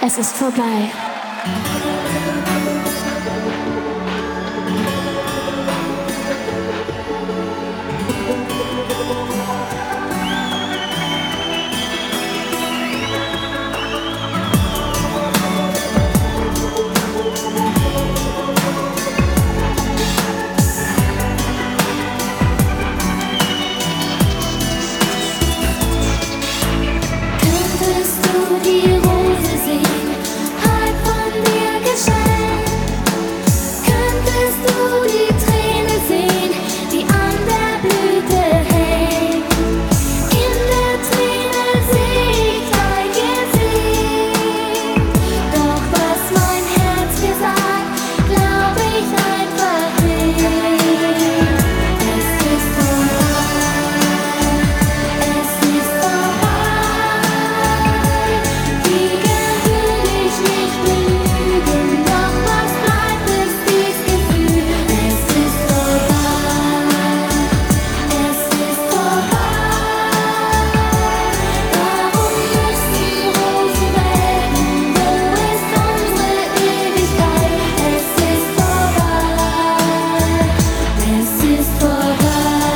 Es ist vorbei. Könntest du die Rose sehen, halb von dir geschenkt? Könntest du die Träne sehen, die an der Blüte hängt? In der Träne seh ich dein Gesicht. Doch was mein Herz mir sagt, glaub ich einfach nicht. Es ist vorbei, es ist vorbei. Wie gern würde ich mich belügen, doch was bleibt, ist dies Gefühl. Es ist vorbei, es ist vorbei. Warum müssen Rosen welken? Wo ist unsere Ewigkeit? Es ist vorbei, es ist vorbei.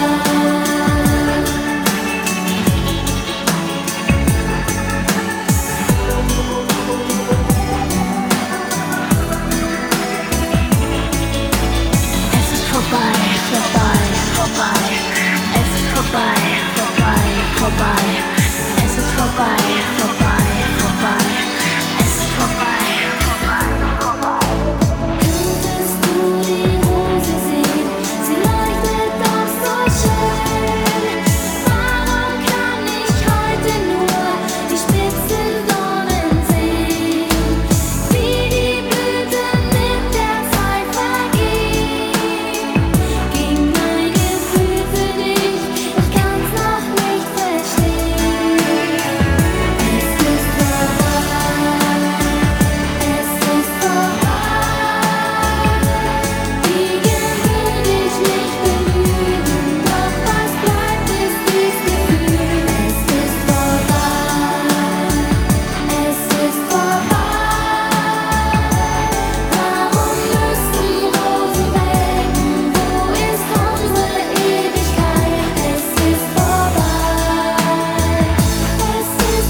Es ist vorbei, vorbei, vorbei. Es ist vorbei, vorbei, vorbei. Es ist vorbei, vorbei, vorbei. Es ist vorbei, vorbei, vorbei. Könntest du die Rose sehen? Sie leuchtet doch so schön. Warum kann ich heute nur die spitzen Dornen sehen? Wie die Blüte mit der Zeit vergeht. Ging mein Gefühl für dich, ich kann's noch nicht verstehen. Es ist vorbei, es ist vorbei. Wie gern würde ich mich belügen, doch was bleibt, ist dies Gefühl. Es ist vorbei, es ist vorbei. Warum müssen Rosen welken? Wo ist unsere Ewigkeit? Es ist vorbei, es ist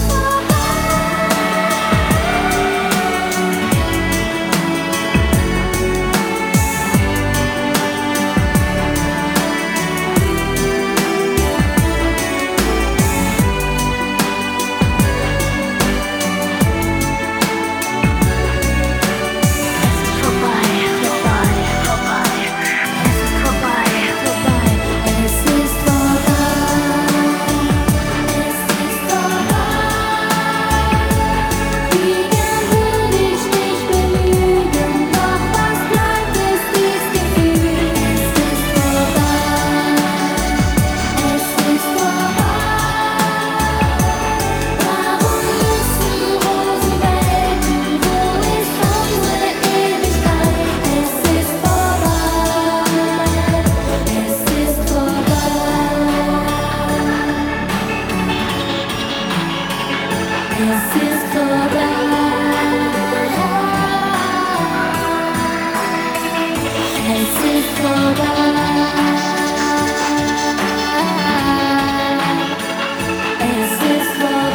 Vorbei, vorbei, vorbei. Es ist vorbei, vorbei. Es ist vorbei, es ist vorbei. Wie gern würde ich mich belügen, doch was bleibt, ist dies Gefühl. Es ist vorbei, es ist vorbei. Warum müssen Rosen welken? Wo ist unsere Ewigkeit? Es ist vorbei, es ist vorbei. Es ist vorbei. Es ist vorbei. Es ist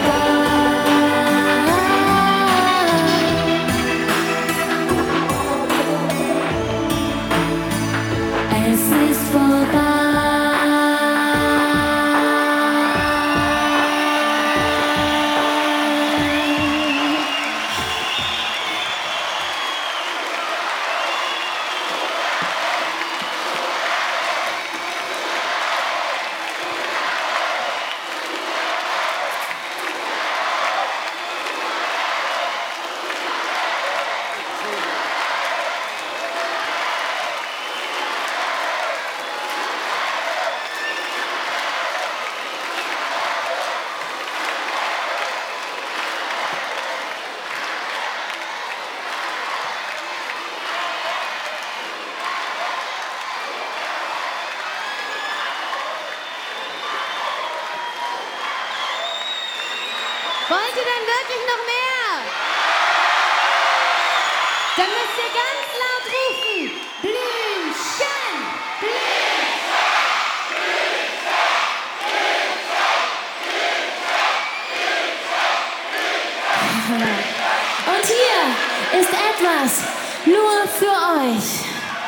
vorbei. Es ist vorbei. Wollt ihr denn wirklich noch mehr? Dann müsst ihr ganz laut rufen. Blümchen, Blümchen. Und hier ist etwas nur für euch.